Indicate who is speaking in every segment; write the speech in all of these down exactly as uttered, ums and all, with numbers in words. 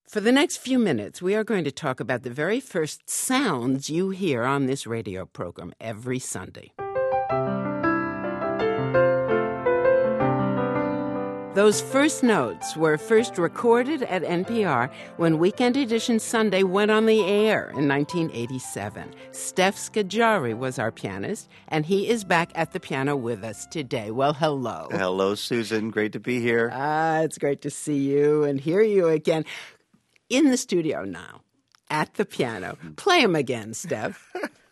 Speaker 1: For the next few minutes, we are going to talk about the very first sounds you hear on this radio program every Sunday. Those first notes were first recorded at N P R when Weekend Edition Sunday went on the air in nineteen eighty-seven. Steph Scaggiari was our pianist, and he is back at the piano with us today. Well, hello.
Speaker 2: Hello, Susan. Great to be here.
Speaker 1: Ah, it's great to see you and hear you again. In the studio now, at the piano. Play him again, Steph.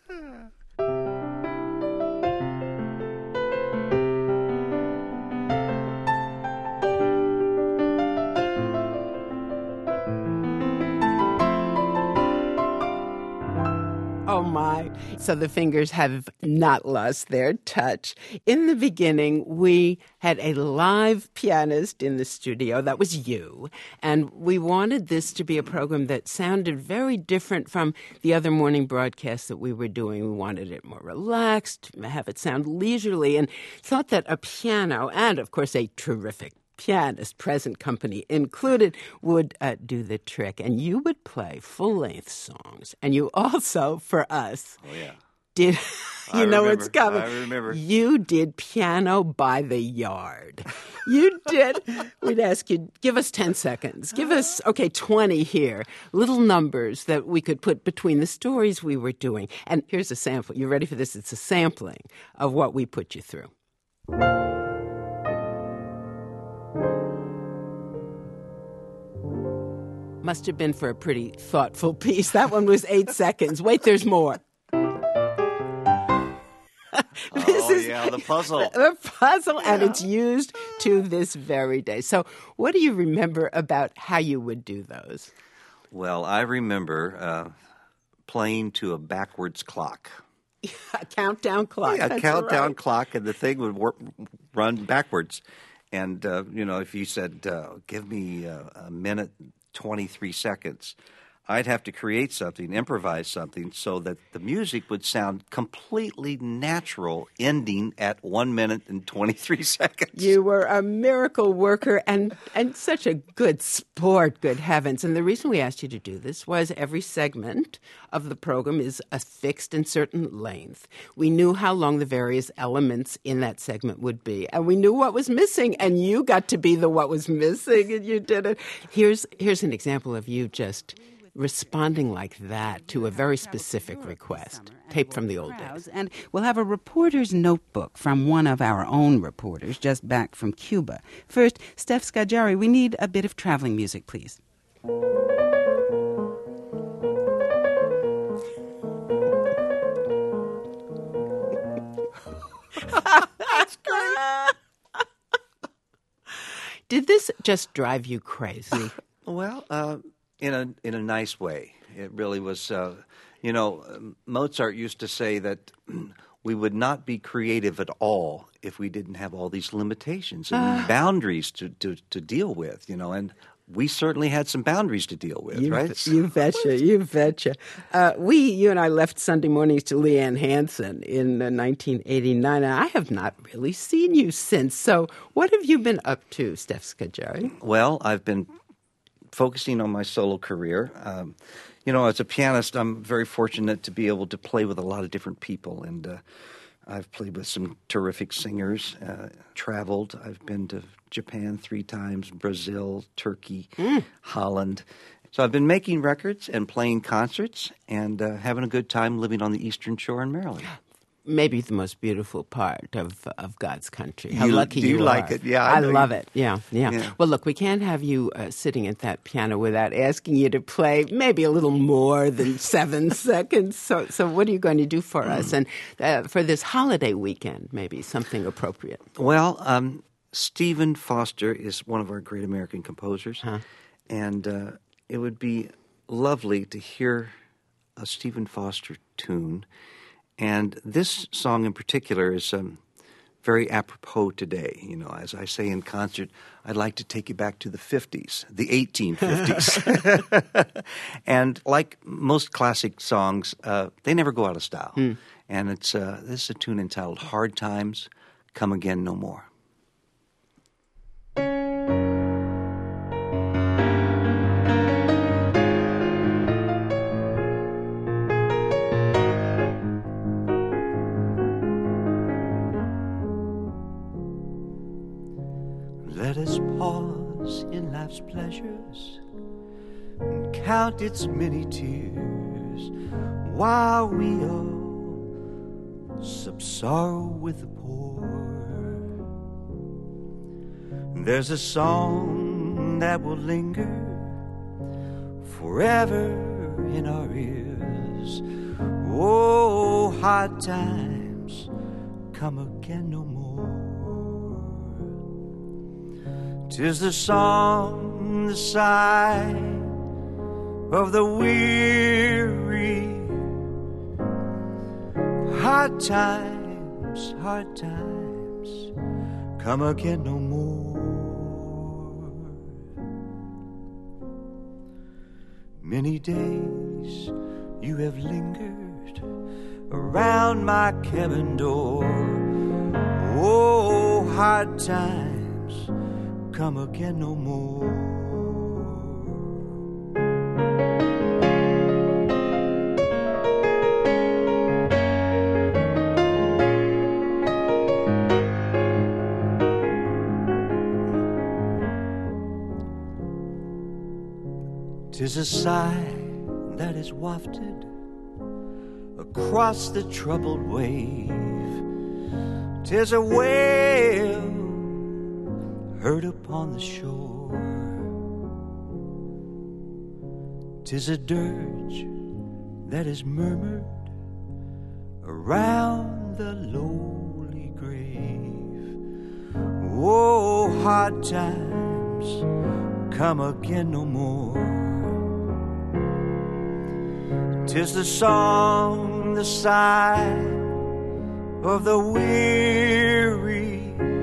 Speaker 1: Oh, my. So the fingers have not lost their touch. In the beginning, we had a live pianist in the studio. That was you. And we wanted this to be a program that sounded very different from the other morning broadcasts that we were doing. We wanted it more relaxed, have it sound leisurely, and thought that a piano and, of course, a terrific pianist, present company included, would uh, do the trick. And you would play full-length songs. And you also, for us,
Speaker 2: oh, yeah.
Speaker 1: did, you
Speaker 2: I
Speaker 1: know
Speaker 2: remember.
Speaker 1: what's coming.
Speaker 2: I remember.
Speaker 1: You did piano by the yard. You did. We'd ask you, give us ten seconds. Give us, okay, twenty here. Little numbers that we could put between the stories we were doing. And here's a sample. You ready for this? It's a sampling of what we put you through. Must have been for a pretty thoughtful piece. That one was eight seconds. Wait, there's more. This
Speaker 2: oh,
Speaker 1: is
Speaker 2: yeah, the puzzle.
Speaker 1: The puzzle,
Speaker 2: yeah.
Speaker 1: And it's used to this very day. So what do you remember about how you would do those?
Speaker 2: Well, I remember uh, playing to a backwards clock.
Speaker 1: A countdown clock.
Speaker 2: Yeah, a
Speaker 1: That's
Speaker 2: countdown
Speaker 1: right.
Speaker 2: clock, and the thing would work, run backwards. And, uh, you know, if you said, uh, give me uh, a minute, twenty-three seconds, I'd have to create something, improvise something, so that the music would sound completely natural, ending at one minute and twenty-three seconds.
Speaker 1: You were a miracle worker and, and such a good sport, good heavens. And the reason we asked you to do this was every segment of the program is a fixed and certain length. We knew how long the various elements in that segment would be, and we knew what was missing, and you got to be the what was missing, and you did it. Here's, here's an example of you just responding like that to a very specific request, taped from the old days.
Speaker 3: And we'll have a reporter's notebook from one of our own reporters just back from Cuba. First, Steph Scaggiari, we need a bit of traveling music, please.
Speaker 1: That's great. Did this just drive you crazy?
Speaker 2: Well, uh, in a in a nice way. It really was. Uh, you know, Mozart used to say that we would not be creative at all if we didn't have all these limitations and uh, boundaries to, to, to deal with. You know, and we certainly had some boundaries to deal with,
Speaker 1: you,
Speaker 2: right?
Speaker 1: You betcha, you betcha. Uh, we, you and I left Sunday mornings to Leanne Hansen in uh, nineteen eighty-nine, and I have not really seen you since. So what have you been up to, Steph Scaggiari?
Speaker 2: Well, I've been focusing on my solo career. Um, you know, as a pianist, I'm very fortunate to be able to play with a lot of different people, and uh, I've played with some terrific singers, uh, traveled. I've been to Japan three times, Brazil, Turkey, mm. Holland. So I've been making records and playing concerts and uh, having a good time living on the Eastern Shore in Maryland.
Speaker 1: Maybe the most beautiful part of, of God's country. How
Speaker 2: you,
Speaker 1: lucky
Speaker 2: do you,
Speaker 1: you
Speaker 2: like
Speaker 1: are.
Speaker 2: it? Yeah,
Speaker 1: I,
Speaker 2: I
Speaker 1: love
Speaker 2: you.
Speaker 1: it. Yeah, yeah,
Speaker 2: yeah.
Speaker 1: Well, look, we can't have you uh, sitting at that piano without asking you to play maybe a little more than seven seconds. So, so what are you going to do for us? And uh, for this holiday weekend, maybe something appropriate.
Speaker 2: Well, um, Stephen Foster is one of our great American composers,
Speaker 1: huh?
Speaker 2: and uh, it would be lovely to hear a Stephen Foster tune. And this song in particular is um, very apropos today. You know, as I say in concert, I'd like to take you back to the fifties, the eighteen fifties. And like most classic songs, uh, they never go out of style. Hmm. And it's uh, this is a tune entitled Hard Times, Come Again No More. rejoices in life's pleasures and count its many tears, while we all sup sorrow with the poor. There's a song that will linger forever in our ears. Oh, hard times come again no more. 'Tis the song, the sigh of the weary. Hard times, hard times come again no more. Many days you have lingered around my cabin door. Oh, hard times come again no more. 'Tis a sigh that is wafted across the troubled wave. 'Tis a wail heard upon the shore. 'Tis a dirge that is murmured around the lowly grave. Oh, hard times come again no more. 'Tis the song, the sigh of the weary.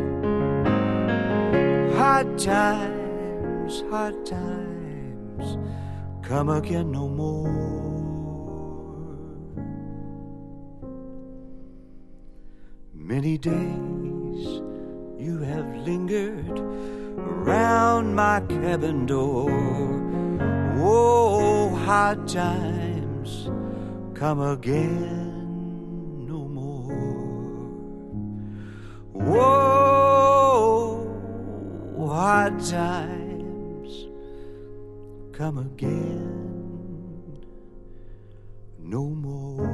Speaker 2: Hard times, hard times come again no more. Many days you have lingered around my cabin door. Oh, hard times come again no more. Whoa, hard times come again no more.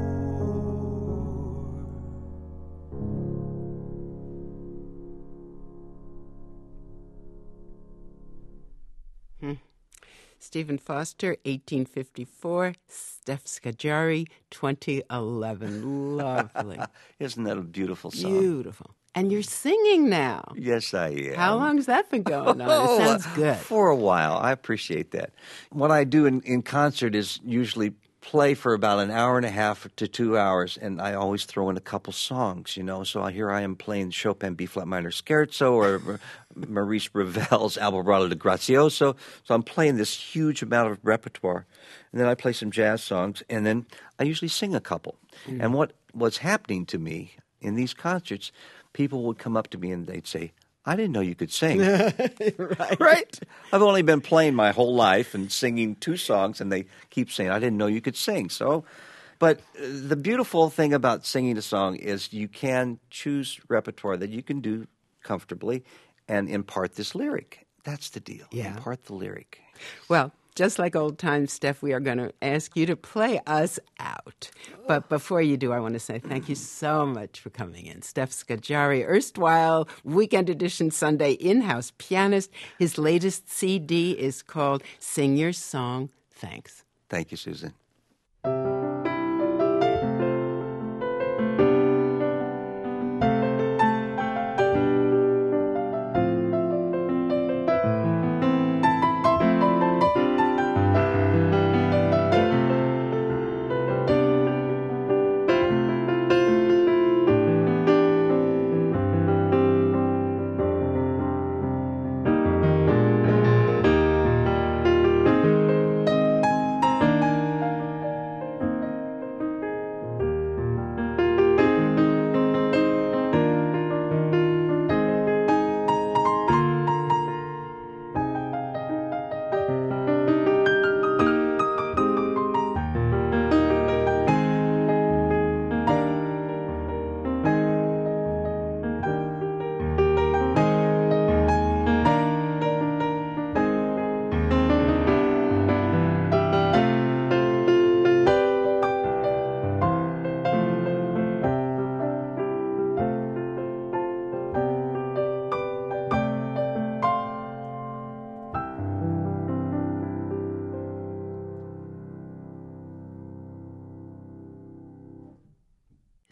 Speaker 1: Hmm. Stephen Foster, eighteen fifty-four. Steph Scaggiari, twenty eleven. Lovely.
Speaker 2: Isn't that a beautiful song?
Speaker 1: Beautiful. And you're singing now.
Speaker 2: Yes, I am.
Speaker 1: How long's that been going on?
Speaker 2: Oh,
Speaker 1: It sounds good.
Speaker 2: For a while. I appreciate that. What I do in, in concert is usually play for about an hour and a half to two hours, and I always throw in a couple songs, you know. So here I am playing Chopin B-flat minor scherzo or Maurice Ravel's Alborada de Grazioso. So I'm playing this huge amount of repertoire, and then I play some jazz songs, and then I usually sing a couple. Mm-hmm. And what was happening to me in these concerts, people would come up to me and they'd say, I didn't know you could sing.
Speaker 1: Right.
Speaker 2: Right? I've only been playing my whole life and singing two songs, and they keep saying, I didn't know you could sing. So, but the beautiful thing about singing a song is you can choose repertoire that you can do comfortably and impart this lyric. That's the deal.
Speaker 1: Yeah.
Speaker 2: Impart the lyric.
Speaker 1: Well, just like old times, Steph, we are going to ask you to play us out. But before you do, I want to say thank you so much for coming in. Steph Scaggiari, erstwhile Weekend Edition Sunday in-house pianist. His latest C D is called Sing Your Song. Thanks.
Speaker 2: Thank you, Susan.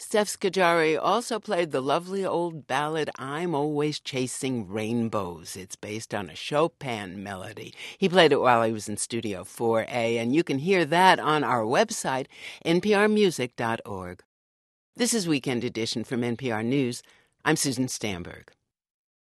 Speaker 1: Steph Scajari also played the lovely old ballad I'm Always Chasing Rainbows. It's based on a Chopin melody. He played it while he was in Studio four A, and you can hear that on our website, n p r music dot org. This is Weekend Edition from N P R News. I'm Susan Stamberg.